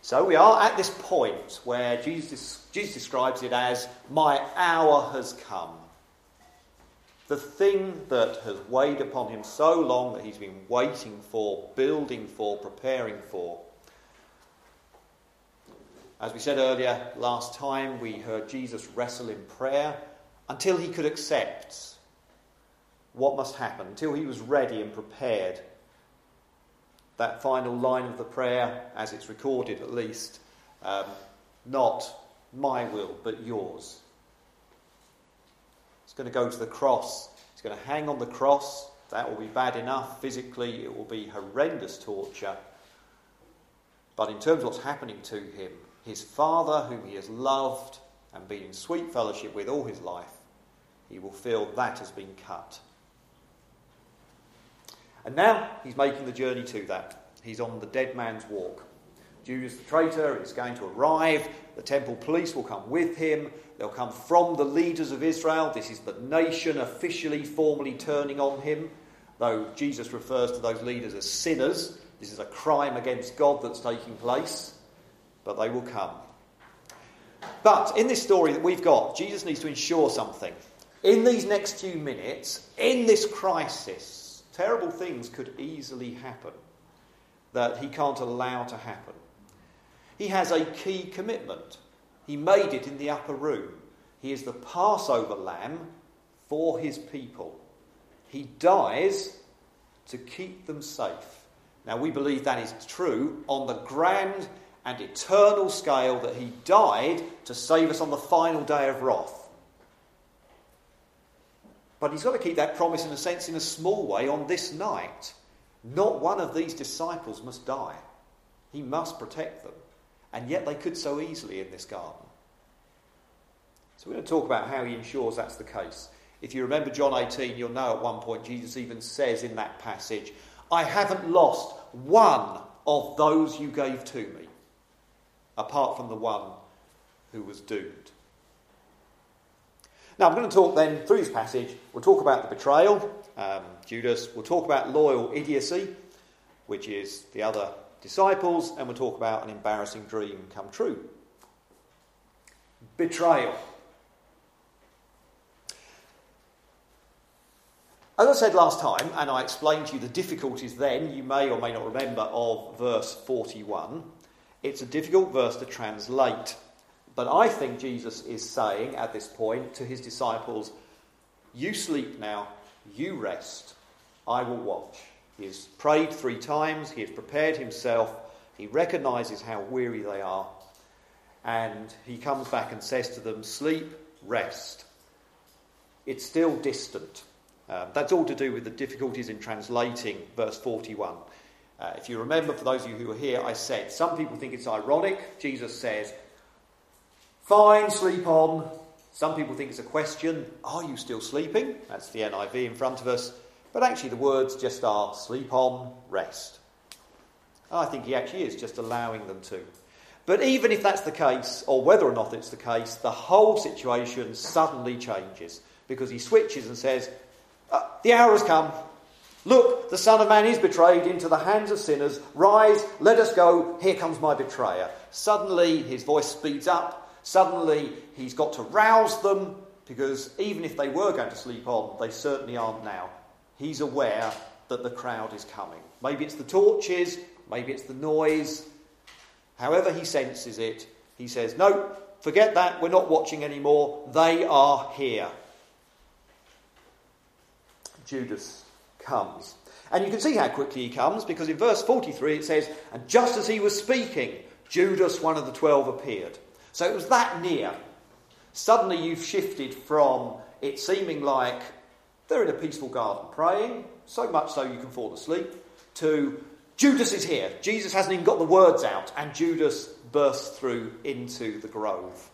So we are at this point where Jesus describes it as, my hour has come. The thing that has weighed upon him so long, that he's been waiting for, building for, preparing for. As we said earlier, last time we heard Jesus wrestle in prayer until he could accept what must happen, until he was ready and prepared. That final line of the prayer, as it's recorded at least, not my will but yours. He's going to go to the cross. He's going to hang on the cross. That will be bad enough. Physically, it will be horrendous torture. But in terms of what's happening to him, his Father, whom he has loved and been in sweet fellowship with all his life, he will feel that has been cut. And now he's making the journey to that. He's on the dead man's walk. Judas the traitor is going to arrive. The temple police will come with him. They'll come from the leaders of Israel. This is the nation officially, formally turning on him. Though Jesus refers to those leaders as sinners. This is a crime against God that's taking place. But they will come. But in this story that we've got, Jesus needs to ensure something. In these next few minutes, in this crisis, terrible things could easily happen that he can't allow to happen. He has a key commitment. He made it in the upper room. He is the Passover lamb for his people. He dies to keep them safe. Now we believe that is true on the grand and eternal scale, that he died to save us on the final day of wrath. But he's got to keep that promise, in a sense, in a small way on this night. Not one of these disciples must die. He must protect them. And yet they could so easily in this garden. So we're going to talk about how he ensures that's the case. If you remember John 18, you'll know at one point Jesus even says in that passage, I haven't lost one of those you gave to me, apart from the one who was doomed. Now I'm going to talk then, through this passage, we'll talk about the betrayal, Judas, we'll talk about loyal idiocy, which is the other disciples, and we'll talk about an embarrassing dream come true. Betrayal. As I said last time, and I explained to you the difficulties then, you may or may not remember, of verse 41, it's a difficult verse to translate. But I think Jesus is saying at this point to his disciples, you sleep now, you rest, I will watch. He has prayed 3 times, he has prepared himself, he recognises how weary they are, and he comes back and says to them, sleep, rest. It's still distant. That's all to do with the difficulties in translating verse 41. If you remember, for those of you who were here, I said some people think it's ironic. Jesus says, fine, sleep on. Some people think it's a question, are you still sleeping? That's the NIV in front of us. But actually the words just are sleep on, rest. I think he actually is just allowing them to. But even if that's the case, or whether or not it's the case, the whole situation suddenly changes. Because he switches and says, the hour has come. Look, the Son of Man is betrayed into the hands of sinners. Rise, let us go. Here comes my betrayer. Suddenly his voice speeds up. Suddenly he's got to rouse them, because even if they were going to sleep on, they certainly aren't now. He's aware that the crowd is coming. Maybe it's the torches, maybe it's the noise. However he senses it, he says, no, forget that, we're not watching anymore. They are here. Judas comes. And you can see how quickly he comes, because in verse 43 it says, and just as he was speaking, Judas, one of the 12, appeared. So it was that near. Suddenly you've shifted from it seeming like they're in a peaceful garden praying, so much so you can fall asleep, to Judas is here. Jesus hasn't even got the words out, and Judas bursts through into the grove.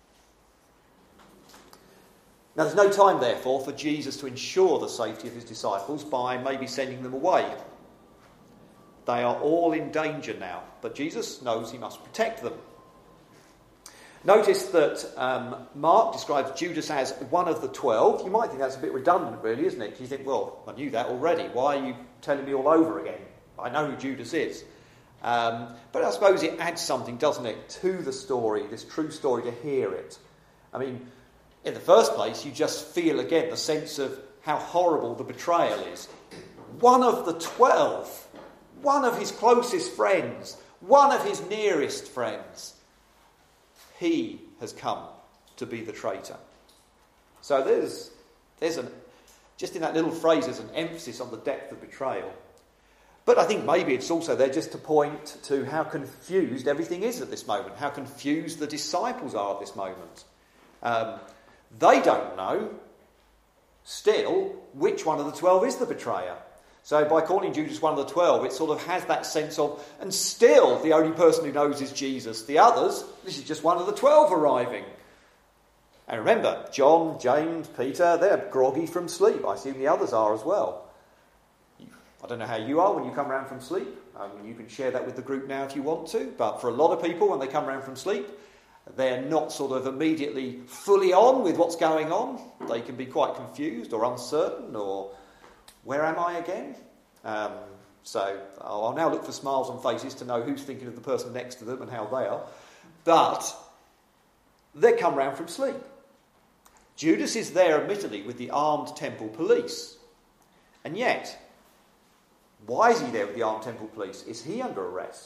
Now there's no time, therefore, for Jesus to ensure the safety of his disciples by maybe sending them away. They are all in danger now, but Jesus knows he must protect them. Notice that Mark describes Judas as one of the 12. You might think that's a bit redundant, really, isn't it? You think, well, I knew that already. Why are you telling me all over again? I know who Judas is. But I suppose it adds something, doesn't it, to the story, this true story, to hear it. I mean, in the first place, you just feel again the sense of how horrible the betrayal is. One of the 12, one of his closest friends, one of his nearest friends, he has come to be the traitor. So there's just in that little phrase, there's an emphasis on the depth of betrayal. But I think maybe it's also there just to point to how confused everything is at this moment, how confused the disciples are at this moment. They don't know, still, which one of the 12 is the betrayer. So by calling Judas one of the 12, it sort of has that sense of, and still the only person who knows is Jesus. The others, this is just one of the 12 arriving. And remember, John, James, Peter, they're groggy from sleep. I assume the others are as well. I don't know how you are when you come around from sleep. You can share that with the group now if you want to. But for a lot of people, when they come around from sleep, they're not sort of immediately fully on with what's going on. They can be quite confused or uncertain or, where am I again? So I'll now look for smiles on faces to know who's thinking of the person next to them and how they are. But they come round from sleep. Judas is there, admittedly, with the armed temple police. And yet, why is he there with the armed temple police? Is he under arrest?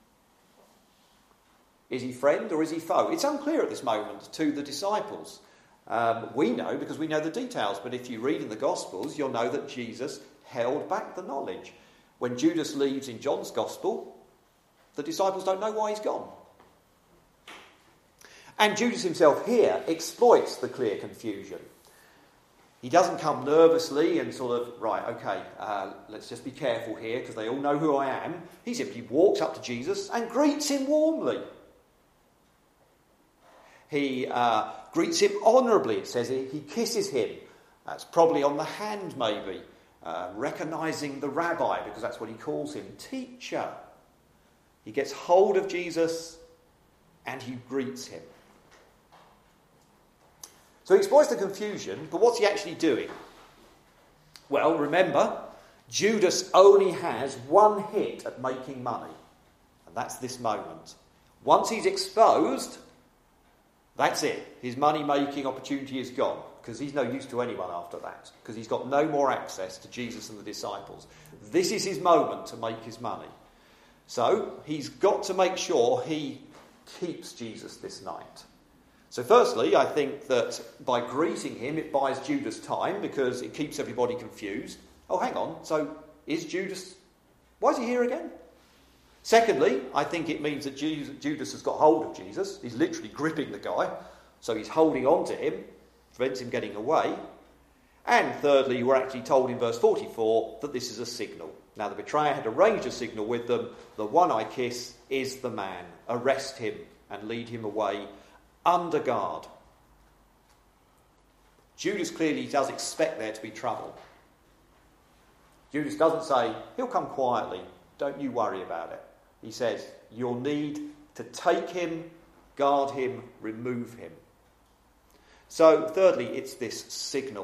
Is he friend or is he foe? It's unclear at this moment to the disciples. We know because we know the details, but if you read in the Gospels, you'll know that Jesus held back the knowledge. When Judas leaves in John's Gospel, the disciples don't know why he's gone. And Judas himself here exploits the clear confusion. He doesn't come nervously and sort of, right, okay, let's just be careful here because they all know who I am. He simply walks up to Jesus and greets him warmly. He greets him honourably, it says. He kisses him. That's probably on the hand, maybe, recognising the rabbi, because that's what he calls him, teacher. He gets hold of Jesus and he greets him. So he exploits the confusion, but what's he actually doing? Well, remember, Judas only has one hit at making money, and that's this moment. Once he's exposed, that's it. His money-making opportunity is gone, because he's no use to anyone after that, because he's got no more access to Jesus and the disciples. This is his moment to make his money. So he's got to make sure he keeps Jesus this night. So firstly, I think that by greeting him, it buys Judas time because it keeps everybody confused. Oh, hang on, so is Judas... Why is he here again? Secondly, I think it means that Judas has got hold of Jesus. He's literally gripping the guy, so he's holding on to him, prevents him getting away. And thirdly, we're actually told in verse 44 that this is a signal. Now, the betrayer had arranged a signal with them. The one I kiss is the man. Arrest him and lead him away under guard. Judas clearly does expect there to be trouble. Judas doesn't say, he'll come quietly, don't you worry about it. He says, you'll need to take him, guard him, remove him. So, thirdly, it's this signal.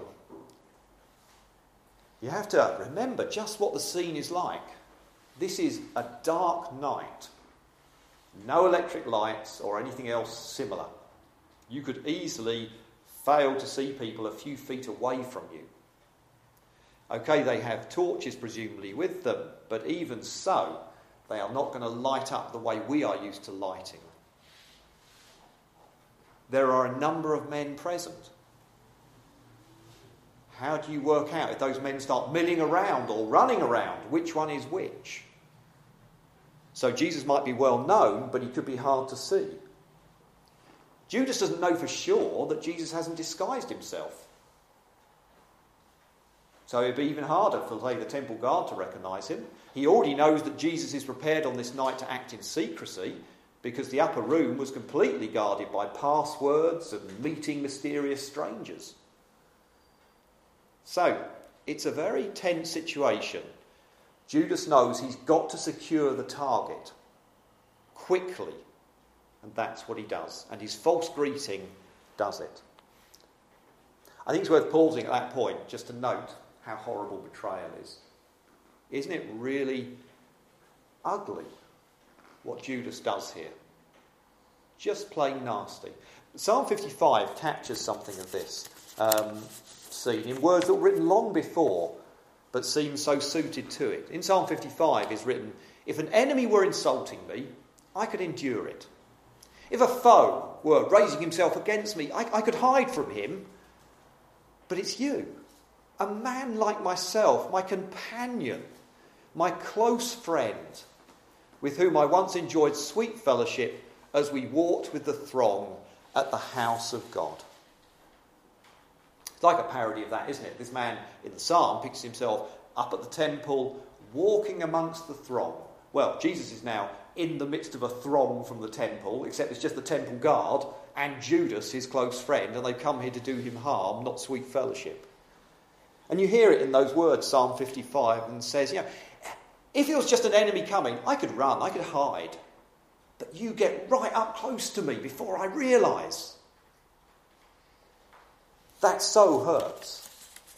You have to remember just what the scene is like. This is a dark night. No electric lights or anything else similar. You could easily fail to see people a few feet away from you. Okay, they have torches presumably with them, but even so, they are not going to light up the way we are used to lighting. There are a number of men present. How do you work out if those men start milling around or running around? Which one is which? So Jesus might be well known, but he could be hard to see. Judas doesn't know for sure that Jesus hasn't disguised himself. So it'd be even harder for, say, the temple guard to recognise him. He already knows that Jesus is prepared on this night to act in secrecy because the upper room was completely guarded by passwords and meeting mysterious strangers. So, it's a very tense situation. Judas knows he's got to secure the target quickly. And that's what he does. And his false greeting does it. I think it's worth pausing at that point just to note how horrible betrayal is. Isn't it really ugly? what Judas does here. Just plain nasty. Psalm 55 captures something of this scene in words that were written long before, but seem so suited to it. In Psalm 55 is written, "If an enemy were insulting me, I could endure it. If a foe were raising himself against me, I could hide from him. But it's you, a man like myself, my companion, my close friend, with whom I once enjoyed sweet fellowship as we walked with the throng at the house of God." It's like a parody of that, isn't it? This man in the psalm pictures himself up at the temple, walking amongst the throng. Well, Jesus is now in the midst of a throng from the temple, except it's just the temple guard and Judas, his close friend, and they've come here to do him harm, not sweet fellowship. And you hear it in those words, Psalm 55, and says, if it was just an enemy coming, I could run, I could hide. But you get right up close to me before I realise. That so hurts.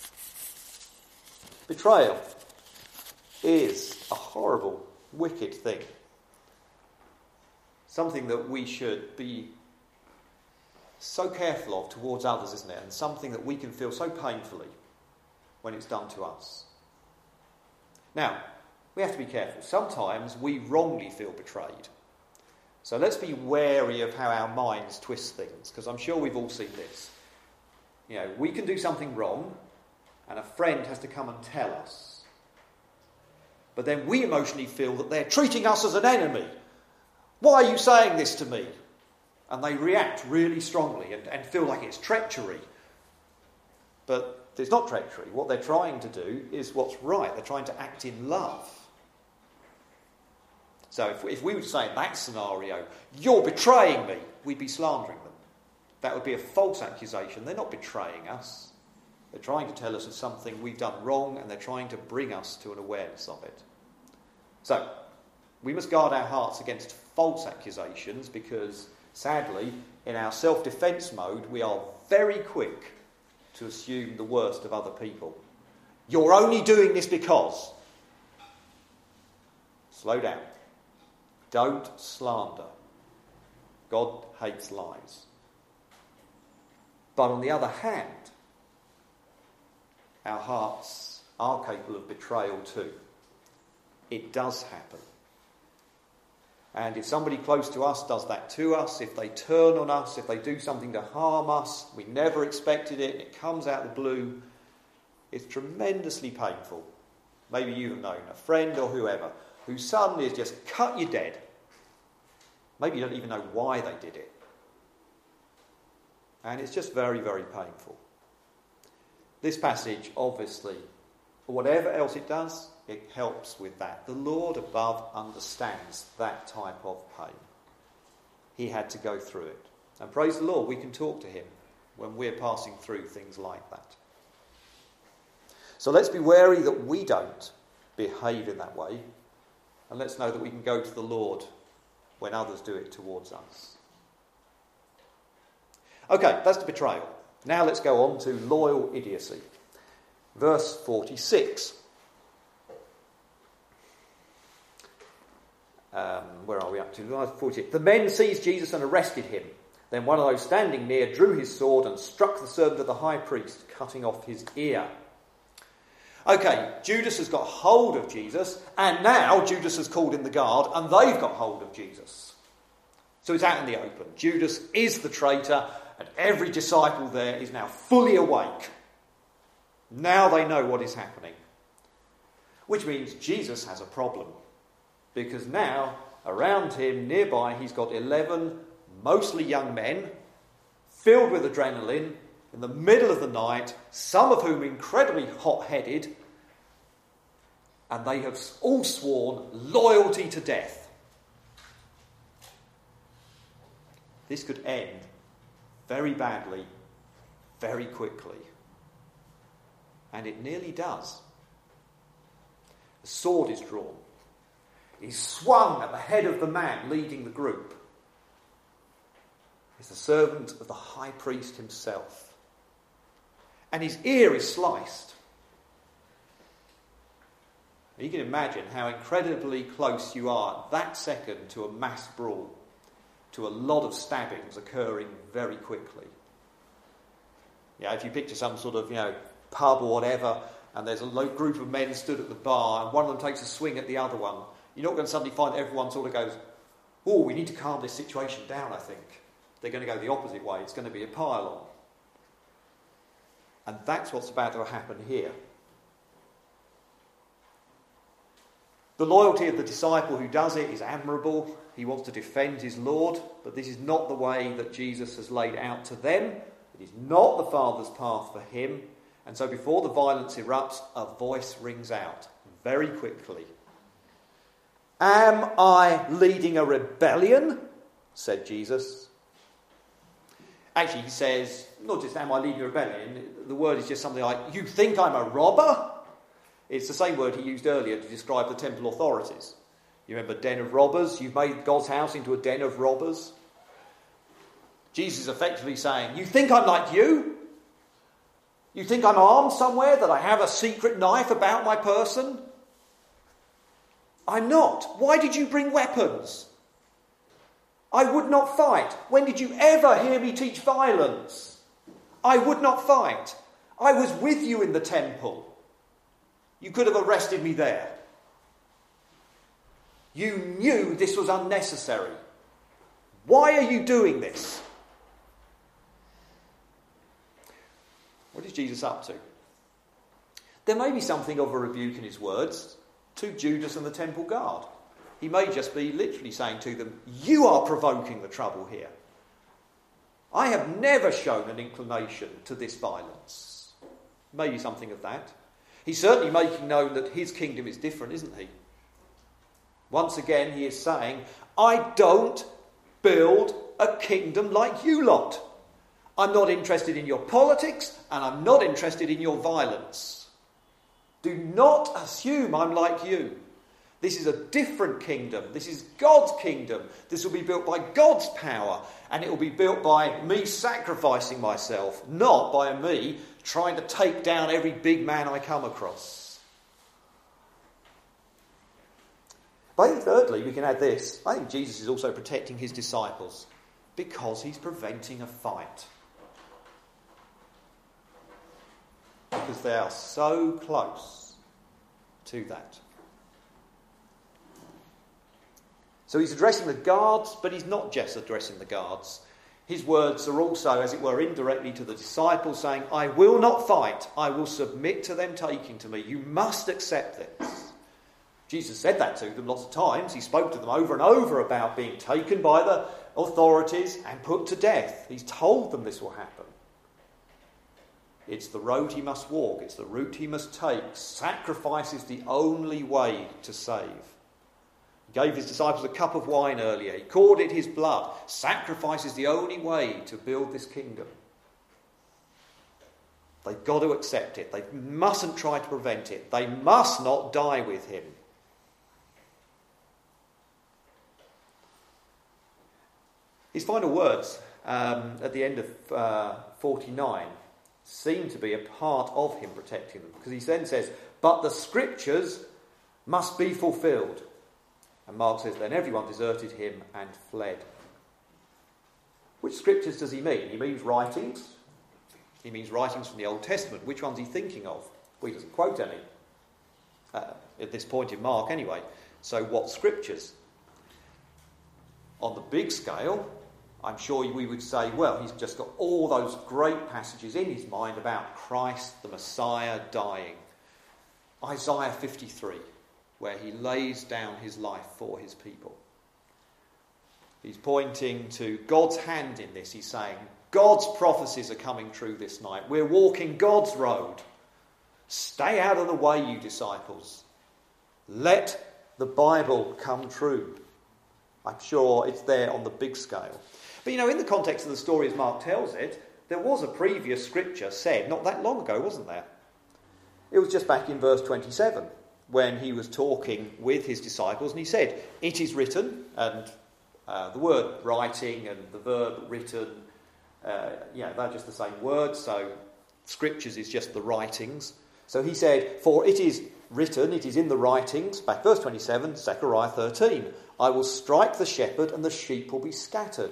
Betrayal is a horrible, wicked thing. Something that we should be so careful of towards others, isn't it? And something that we can feel so painfully when it's done to us. Now, we have to be careful. Sometimes we wrongly feel betrayed. So let's be wary of how our minds twist things, because I'm sure we've all seen this. We can do something wrong, and a friend has to come and tell us. But then we emotionally feel that they're treating us as an enemy. Why are you saying this to me? And they react really strongly and feel like it's treachery. But it's not treachery. What they're trying to do is what's right. They're trying to act in love. So if we were to say in that scenario, "You're betraying me," we'd be slandering them. That would be a false accusation. They're not betraying us. They're trying to tell us of something we've done wrong, and they're trying to bring us to an awareness of it. So, we must guard our hearts against false accusations because, sadly, in our self-defence mode, we are very quick to assume the worst of other people. "You're only doing this because..." Slow down. Don't slander. God hates lies. But on the other hand, our hearts are capable of betrayal too. It does happen. And if somebody close to us does that to us, if they turn on us, if they do something to harm us, we never expected it, it comes out of the blue, it's tremendously painful. Maybe you've known a friend or whoever who suddenly has just cut you dead. Maybe you don't even know why they did it. And it's just very, very painful. This passage, obviously, whatever else it does, it helps with that. The Lord above understands that type of pain. He had to go through it. And praise the Lord, we can talk to him when we're passing through things like that. So let's be wary that we don't behave in that way. And let's know that we can go to the Lord when others do it towards us. Okay, that's the betrayal. Now let's go on to loyal idiocy. Verse 46. Where are we up to? Verse 48. "The men seized Jesus and arrested him. Then one of those standing near drew his sword and struck the servant of the high priest, cutting off his ear." Okay, Judas has got hold of Jesus, and now Judas has called in the guard, and they've got hold of Jesus. So it's out in the open. Judas is the traitor, and every disciple there is now fully awake. Now they know what is happening. Which means Jesus has a problem. Because now, around him, nearby, he's got 11 mostly young men, filled with adrenaline, in the middle of the night, some of whom incredibly hot-headed, and they have all sworn loyalty to death. This could end very badly, very quickly. And it nearly does. The sword is drawn. He's swung at the head of the man leading the group. It's the servant of the high priest himself. And his ear is sliced. You can imagine how incredibly close you are at that second to a mass brawl, to a lot of stabbings occurring very quickly. Yeah, if you picture some sort of, pub or whatever, and there's a group of men stood at the bar, and one of them takes a swing at the other one, you're not going to suddenly find everyone sort of goes, oh, we need to calm this situation down, I think. They're going to go the opposite way. It's going to be a pile-on. And that's what's about to happen here. The loyalty of the disciple who does it is admirable. He wants to defend his Lord, but this is not the way that Jesus has laid out to them. It is not the Father's path for him. And so before the violence erupts, a voice rings out very quickly. Am I leading a rebellion? Said Jesus. Actually, he says, not just am I leading a rebellion, the word is just something like, you think I'm a robber? It's the same word he used earlier to describe the temple authorities. You remember den of robbers? You've made God's house into a den of robbers. Jesus is effectively saying, you think I'm like you? You think I'm armed somewhere, that I have a secret knife about my person? I'm not. Why did you bring weapons? I would not fight. When did you ever hear me teach violence? I would not fight. I was with you in the temple. You could have arrested me there. You knew this was unnecessary. Why are you doing this? What is Jesus up to? There may be something of a rebuke in his words to Judas and the temple guard. He may just be literally saying to them, you are provoking the trouble here. I have never shown an inclination to this violence. Maybe something of that. He's certainly making known that his kingdom is different, isn't he? Once again, he is saying, I don't build a kingdom like you lot. I'm not interested in your politics, and I'm not interested in your violence. Do not assume I'm like you. This is a different kingdom. This is God's kingdom. This will be built by God's power, and it will be built by me sacrificing myself, not by me trying to take down every big man I come across. But thirdly, we can add this. I think Jesus is also protecting his disciples because he's preventing a fight. Because they are so close to that. So he's addressing the guards, but he's not just addressing the guards. His words are also, as it were, indirectly to the disciples, saying, I will not fight. I will submit to them taking to me. You must accept this. Jesus said that to them lots of times. He spoke to them over and over about being taken by the authorities and put to death. He's told them this will happen. It's the road he must walk. It's the route he must take. Sacrifice is the only way to save. He gave his disciples a cup of wine earlier. He called it his blood. Sacrifice is the only way to build this kingdom. They've got to accept it. They mustn't try to prevent it. They must not die with him. His final words at the end of 49 seem to be a part of him protecting them, because he then says, but the scriptures must be fulfilled. And Mark says, then everyone deserted him and fled. Which scriptures does he mean? He means writings. He means writings from the Old Testament. Which one's he thinking of? Well, he doesn't quote any at this point in Mark anyway. So what scriptures? On the big scale, I'm sure we would say, well, he's just got all those great passages in his mind about Christ, the Messiah, dying. Isaiah 53, where he lays down his life for his people. He's pointing to God's hand in this. He's saying, God's prophecies are coming true this night. We're walking God's road. Stay out of the way, you disciples. Let the Bible come true. I'm sure it's there on the big scale. But in the context of the story as Mark tells it, there was a previous scripture said not that long ago, wasn't there? It was just back in verse 27 when he was talking with his disciples and he said, it is written, and the word writing and the verb written, they're just the same word, so scriptures is just the writings. So he said, for it is written, it is in the writings, back verse 27, Zechariah 13, I will strike the shepherd and the sheep will be scattered.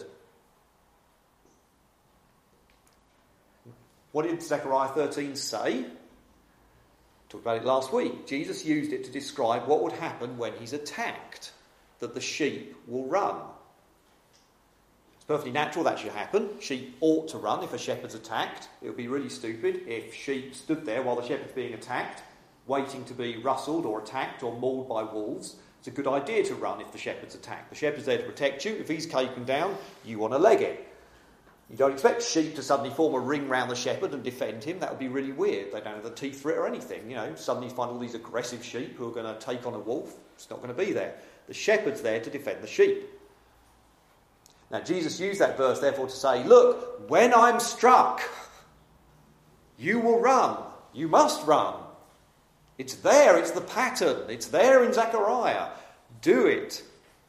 What did Zechariah 13 say? Talked about it last week. Jesus used it to describe what would happen when he's attacked, that the sheep will run. It's perfectly natural that should happen. Sheep ought to run if a shepherd's attacked. It would be really stupid if sheep stood there while the shepherd's being attacked, waiting to be rustled or attacked or mauled by wolves. It's a good idea to run if the shepherd's attacked. The shepherd's there to protect you. If he's taken down, you want to leg it. You don't expect sheep to suddenly form a ring round the shepherd and defend him. That would be really weird. They don't have the teeth for it or anything. Suddenly you find all these aggressive sheep who are going to take on a wolf. It's not going to be there. The shepherd's there to defend the sheep. Now, Jesus used that verse, therefore, to say, look, when I'm struck, you will run. You must run. It's there. It's the pattern. It's there in Zechariah. Do it.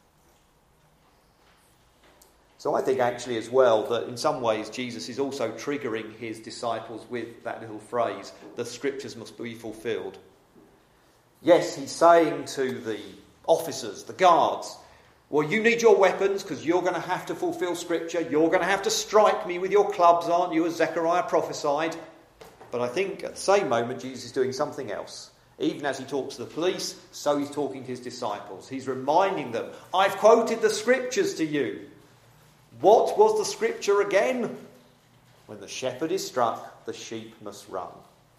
So I think actually as well that in some ways Jesus is also triggering his disciples with that little phrase, the scriptures must be fulfilled. Yes, he's saying to the officers, the guards, well, you need your weapons because you're going to have to fulfill scripture. You're going to have to strike me with your clubs, aren't you, as Zechariah prophesied? But I think at the same moment Jesus is doing something else. Even as he talks to the police, so he's talking to his disciples. He's reminding them, I've quoted the scriptures to you. What was the scripture again? When the shepherd is struck, the sheep must run.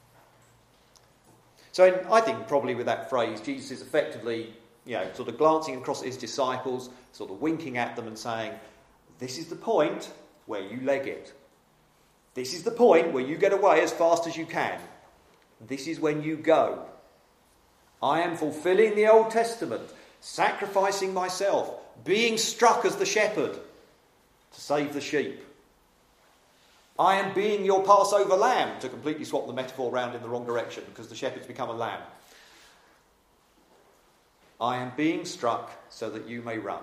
So I think probably with that phrase, Jesus is effectively, sort of glancing across at his disciples, sort of winking at them and saying, this is the point where you leg it. This is the point where you get away as fast as you can. This is when you go. I am fulfilling the Old Testament, sacrificing myself, being struck as the shepherd to save the sheep. I am being your Passover lamb, to completely swap the metaphor around in the wrong direction because the shepherd's become a lamb. I am being struck so that you may run.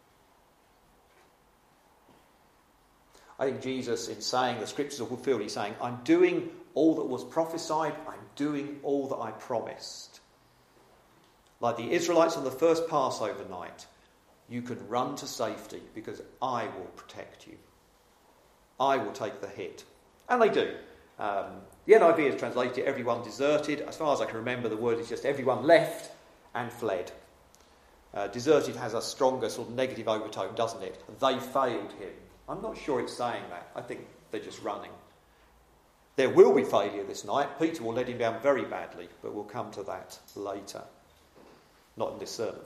I think Jesus, in saying the scriptures are fulfilled, he's saying, I'm doing all that was prophesied, I'm doing all that I promised. Like the Israelites on the first Passover night, you can run to safety because I will protect you. I will take the hit. And they do. The NIV has translated everyone deserted. As far as I can remember, the word is just everyone left and fled. Deserted has a stronger sort of negative overtone, doesn't it? They failed him. I'm not sure it's saying that. I think they're just running. There will be failure this night. Peter will let him down very badly, but we'll come to that later. Not in this sermon.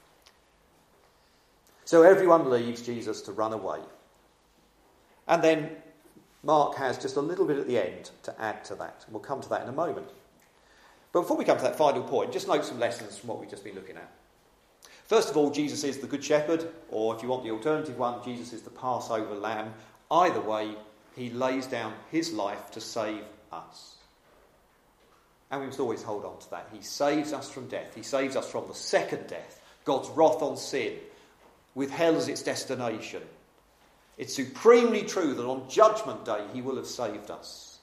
So everyone leaves Jesus to run away. And then Mark has just a little bit at the end to add to that. We'll come to that in a moment. But before we come to that final point, just note some lessons from what we've just been looking at. First of all, Jesus is the Good Shepherd, or if you want the alternative one, Jesus is the Passover Lamb. Either way, he lays down his life to save us. And we must always hold on to that. He saves us from death. He saves us from the second death, God's wrath on sin, with hell as its destination. It's supremely true that on Judgment Day he will have saved us.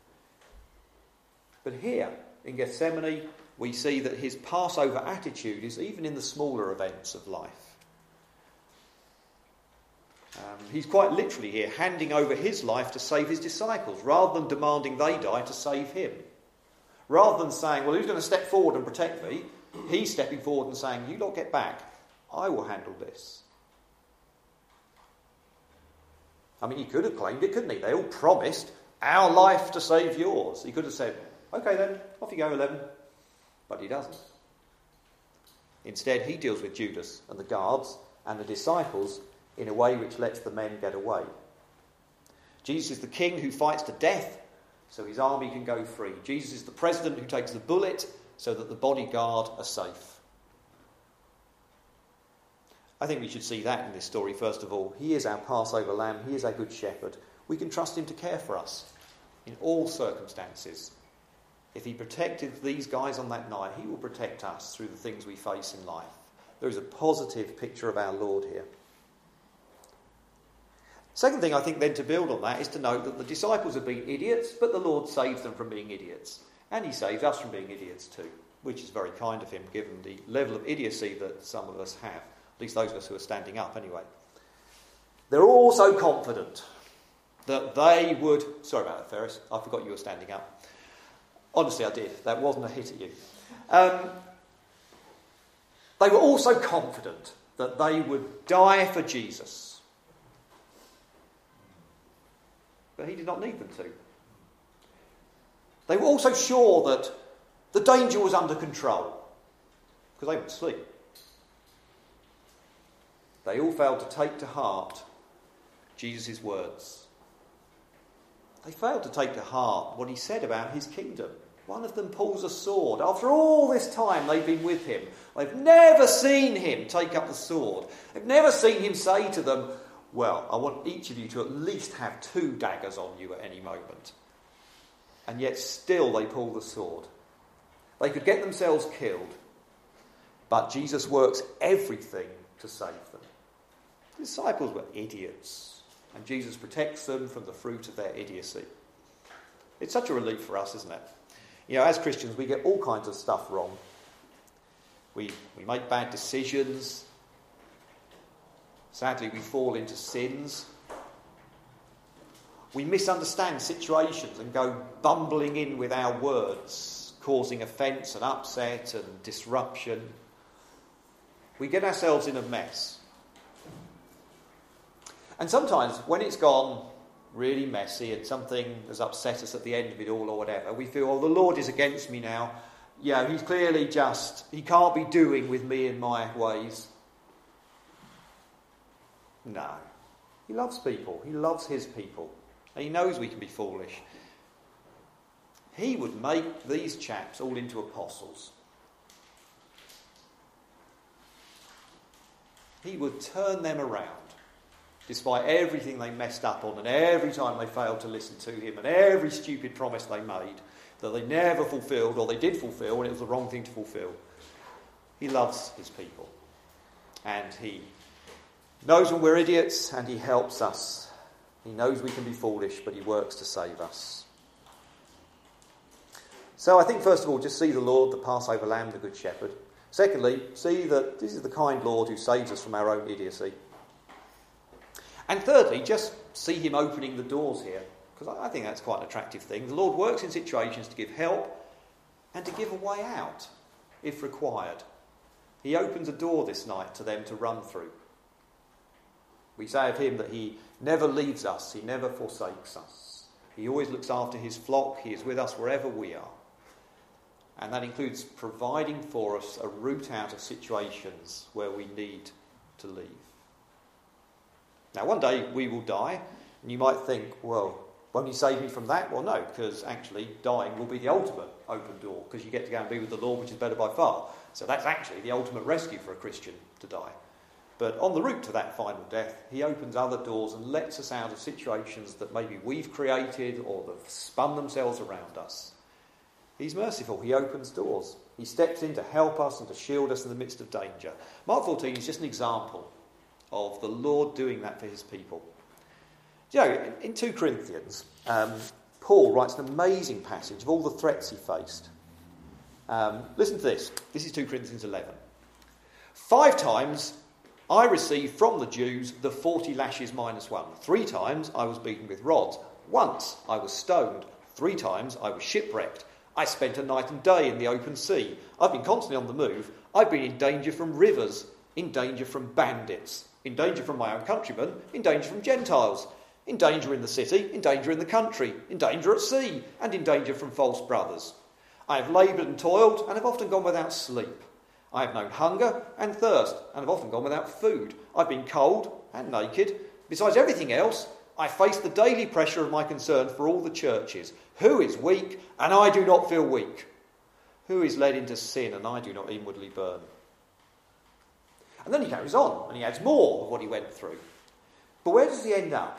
But here in Gethsemane we see that his Passover attitude is even in the smaller events of life. He's quite literally here handing over his life to save his disciples rather than demanding they die to save him. Rather than saying, well, who's going to step forward and protect me? He's stepping forward and saying, you lot get back. I will handle this. I mean, he could have claimed it, couldn't he? They all promised our life to save yours. He could have said, okay then, off you go, 11. But he doesn't. Instead, he deals with Judas and the guards and the disciples in a way which lets the men get away. Jesus is the king who fights to death so his army can go free. Jesus is the president who takes the bullet so that the bodyguard are safe. I think we should see that in this story, first of all. He is our Passover lamb. He is our good shepherd. We can trust him to care for us in all circumstances. If he protected these guys on that night, he will protect us through the things we face in life. There is a positive picture of our Lord here. Second thing I think then to build on that is to note that the disciples have been idiots, but the Lord saves them from being idiots. And he saves us from being idiots too. which is very kind of him given the level of idiocy that some of us have, at least those of us who are standing up anyway. They're also confident that they would... Sorry about that, Ferris. I forgot you were standing up. Honestly, I did. That wasn't a hit at you. They were also confident that they would die for Jesus. But he did not need them to. They were also sure that the danger was under control, because they went to sleep. They all failed to take to heart Jesus' words. They failed to take to heart what he said about his kingdom. One of them pulls a sword. After all this time they've been with him, they've never seen him take up the sword. They've never seen him say to them, well, I want each of you to at least have 2 daggers on you at any moment. And yet still they pull the sword. They could get themselves killed, but Jesus works everything to save them. The disciples were idiots, and Jesus protects them from the fruit of their idiocy. It's such a relief for us, isn't it? You know, as Christians, we get all kinds of stuff wrong. We make bad decisions. Sadly, we fall into sins. We misunderstand situations and go bumbling in with our words, causing offence and upset and disruption. We get ourselves in a mess. And sometimes when it's gone really messy and something has upset us at the end of it all or whatever, we feel, oh, the Lord is against me now. Yeah, he's clearly he can't be doing with me in my ways. No. He loves people. He loves his people. And he knows we can be foolish. He would make these chaps all into apostles. He would turn them around, despite everything they messed up on and every time they failed to listen to him and every stupid promise they made that they never fulfilled, or they did fulfill when it was the wrong thing to fulfill. He loves his people. And he knows when we're idiots and he helps us. He knows we can be foolish, but he works to save us. So I think, first of all, just see the Lord, the Passover Lamb, the Good Shepherd. Secondly, see that this is the kind Lord who saves us from our own idiocy. And thirdly, just see him opening the doors here, because I think that's quite an attractive thing. The Lord works in situations to give help and to give a way out, if required. He opens a door this night to them to run through. We say of him that he never leaves us, he never forsakes us. He always looks after his flock, he is with us wherever we are. And that includes providing for us a route out of situations where we need to leave. Now, one day we will die, and you might think, well, won't he save me from that? Well, no, because actually dying will be the ultimate open door, because you get to go and be with the Lord, which is better by far. So that's actually the ultimate rescue for a Christian, to die. But on the route to that final death, he opens other doors and lets us out of situations that maybe we've created or that have spun themselves around us. He's merciful. He opens doors. He steps in to help us and to shield us in the midst of danger. Mark 14 is just an example of the Lord doing that for his people. You know, in 2 Corinthians, Paul writes an amazing passage of all the threats he faced. Listen to this. This is 2 Corinthians 11. 5 times I received from the Jews the 40 lashes minus 1. 3 times I was beaten with rods. Once I was stoned. 3 times I was shipwrecked. I spent a night and day in the open sea. I've been constantly on the move. I've been in danger from rivers, in danger from bandits, in danger from my own countrymen, in danger from Gentiles, in danger in the city, in danger in the country, in danger at sea, and in danger from false brothers. I have laboured and toiled, and have often gone without sleep. I have known hunger and thirst, and have often gone without food. I've been cold and naked. Besides everything else, I face the daily pressure of my concern for all the churches. Who is weak, and I do not feel weak? Who is led into sin, and I do not inwardly burn? And then he carries on, and he adds more of what he went through. But where does he end up?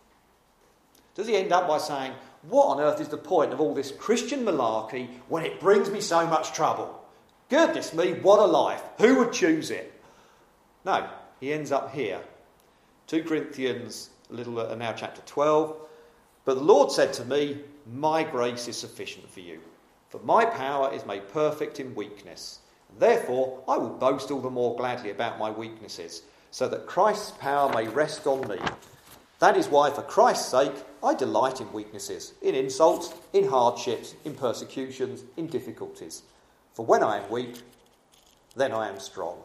Does he end up by saying, what on earth is the point of all this Christian malarkey when it brings me so much trouble? Goodness me, what a life. Who would choose it? No, he ends up here. 2 Corinthians, now chapter 12. But the Lord said to me, my grace is sufficient for you, For my power is made perfect in weakness. Therefore, I will boast all the more gladly about my weaknesses, so that Christ's power may rest on me. That is why, for Christ's sake, I delight in weaknesses, in insults, in hardships, in persecutions, in difficulties. For when I am weak, then I am strong.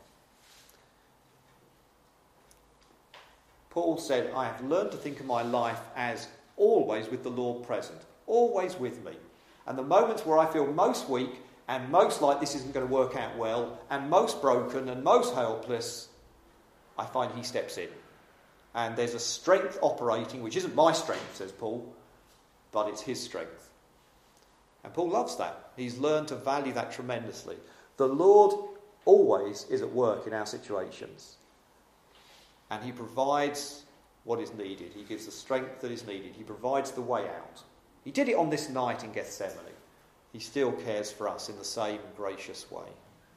Paul said, I have learned to think of my life as always with the Lord present, always with me. And the moments where I feel most weak and most like this isn't going to work out well, and most broken and most helpless, I find he steps in. And there's a strength operating, which isn't my strength, says Paul, but it's his strength. And Paul loves that. He's learned to value that tremendously. The Lord always is at work in our situations. And he provides what is needed. He gives the strength that is needed. He provides the way out. He did it on this night in Gethsemane. He still cares for us in the same gracious way.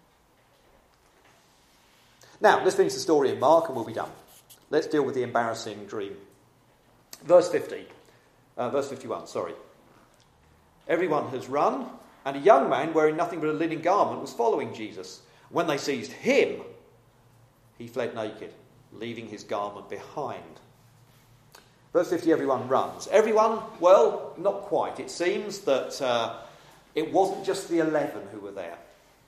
Now, let's finish the story in Mark and we'll be done. Let's deal with the embarrassing dream. Verse 51. Everyone has run, and a young man wearing nothing but a linen garment was following Jesus. When they seized him, he fled naked, leaving his garment behind. Verse 50, everyone runs. Everyone, well, not quite. It seems that it wasn't just the 11 who were there,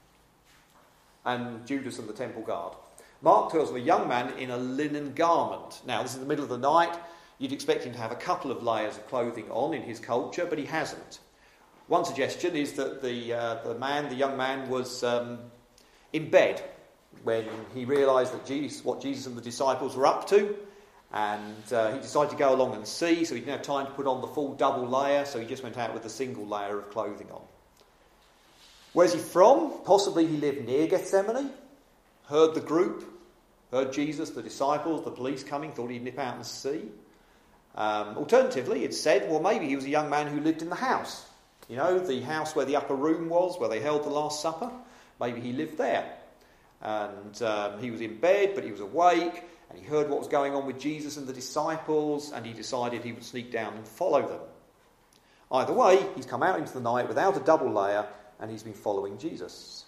and Judas and the temple guard. Mark tells of a young man in a linen garment. Now, this is the middle of the night. You'd expect him to have a couple of layers of clothing on in his culture, but he hasn't. One suggestion is that the young man, was in bed when he realised that what Jesus and the disciples were up to, and he decided to go along and see, so he didn't have time to put on the full double layer, so he just went out with a single layer of clothing on. Where's he from? Possibly he lived near Gethsemane, heard the group, heard Jesus, the disciples, the police coming, thought he'd nip out and see. Alternatively, it's said, well, maybe he was a young man who lived in the house. You know, the house where the upper room was, where they held the Last Supper. Maybe he lived there. And he was in bed, but he was awake, and he heard what was going on with Jesus and the disciples, and he decided he would sneak down and follow them. Either way, he's come out into the night without a double layer, and he's been following Jesus.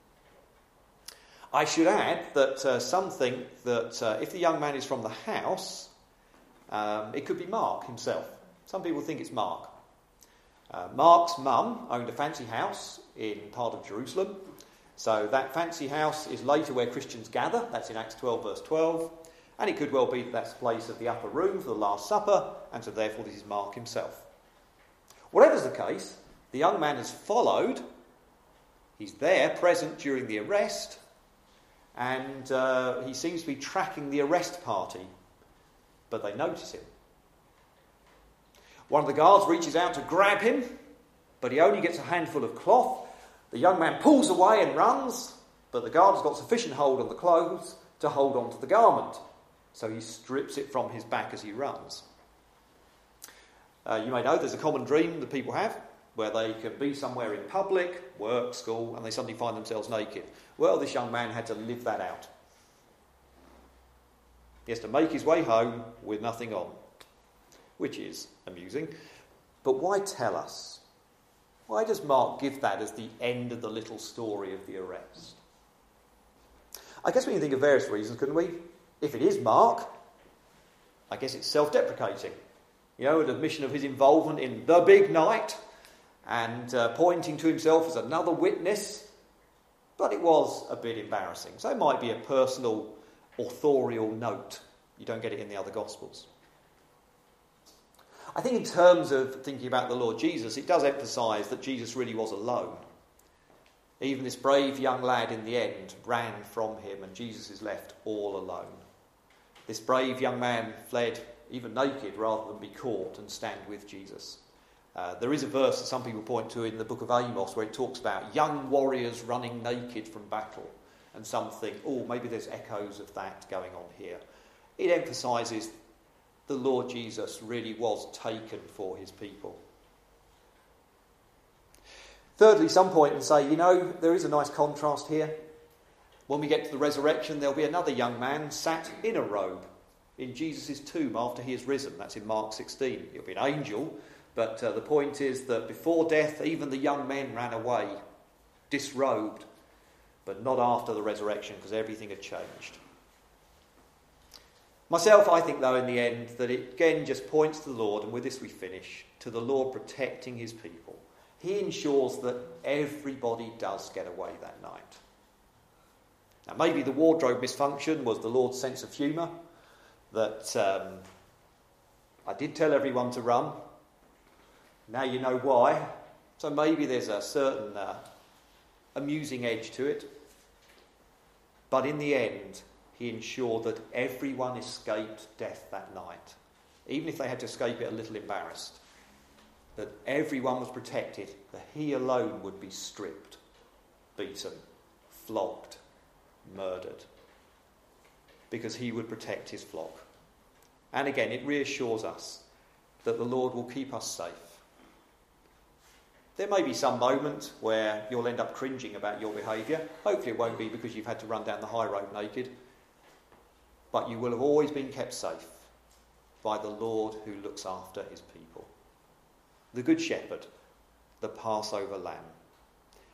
I should add that some think that if the young man is from the house, it could be Mark himself. Some people think it's Mark. Mark's mum owned a fancy house in part of Jerusalem. So that fancy house is later where Christians gather. That's in Acts 12, verse 12. And it could well be that that's the place of the upper room for the Last Supper, and so therefore this is Mark himself. Whatever's the case, the young man has followed. He's there, present during the arrest, and he seems to be tracking the arrest party, but they notice him. One of the guards reaches out to grab him, but he only gets a handful of cloth. The young man pulls away and runs, but the guard has got sufficient hold on the clothes to hold on to the garment. So he strips it from his back as he runs. You may know there's a common dream that people have, where they can be somewhere in public, work, school, and they suddenly find themselves naked. Well, this young man had to live that out. He has to make his way home with nothing on, which is amusing. But why tell us? Why does Mark give that as the end of the little story of the arrest? I guess we can think of various reasons, couldn't we? If it is Mark, I guess it's self-deprecating. You know, an admission of his involvement in the big night and pointing to himself as another witness. But it was a bit embarrassing. So it might be a personal, authorial note. You don't get it in the other Gospels. I think in terms of thinking about the Lord Jesus, it does emphasise that Jesus really was alone. Even this brave young lad in the end ran from him, and Jesus is left all alone. This brave young man fled even naked rather than be caught and stand with Jesus. There is a verse that some people point to in the book of Amos where it talks about young warriors running naked from battle, and some think, oh, maybe there's echoes of that going on here. It emphasises the Lord Jesus really was taken for his people. Thirdly, some point and say, you know, there is a nice contrast here. When we get to the resurrection, there'll be another young man sat in a robe in Jesus' tomb after he has risen. That's in Mark 16. It'll be an angel, But the point is that before death, even the young men ran away, disrobed, but not after the resurrection, because everything had changed. Myself, I think, though, in the end, that it again just points to the Lord, and with this we finish, to the Lord protecting his people. He ensures that everybody does get away that night. Now, maybe the wardrobe misfunction was the Lord's sense of humour, that I did tell everyone to run. Now you know why. So maybe there's a certain amusing edge to it. But in the end, he ensured that everyone escaped death that night, even if they had to escape it a little embarrassed. That everyone was protected, that he alone would be stripped, beaten, flogged, murdered, because he would protect his flock. And again, it reassures us that the Lord will keep us safe. There may be some moment where you'll end up cringing about your behaviour. Hopefully it won't be because you've had to run down the high road naked. But you will have always been kept safe by the Lord who looks after his people. The Good Shepherd, the Passover Lamb.